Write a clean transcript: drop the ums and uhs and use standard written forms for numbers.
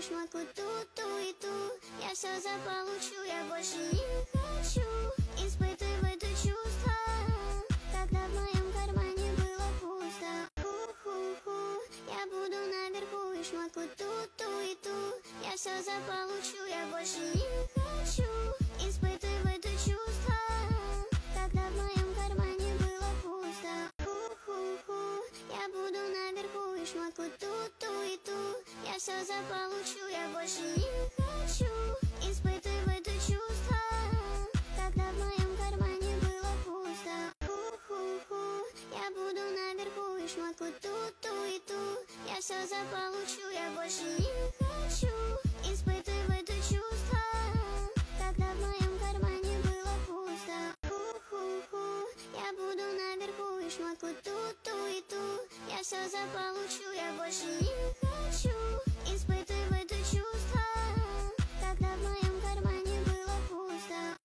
шмотку ту и ту. Я все заполучу, я больше не хочу испытывать это чувство, когда в моем кармане было пусто. Ху-ху-ху, я буду наверху и шмотку ту и ту. Я все заполучу, я больше не хочу испытывать это чувство, когда в моем кармане было пусто. Ху-ху-ху, я буду наверху и шмотку ту и ту. Я все заполучу, я больше не хочу испытывать это чувство, когда в моем кармане было пусто. Ху-ху-ху, я буду наверху и шмотку ту и ту. Я все заполучу, я больше не хочу испытывать это чувство, когда в моем кармане было пусто. Ху-ху-ху, я буду наверху и шмотку ту и ту. Я все заполучу, я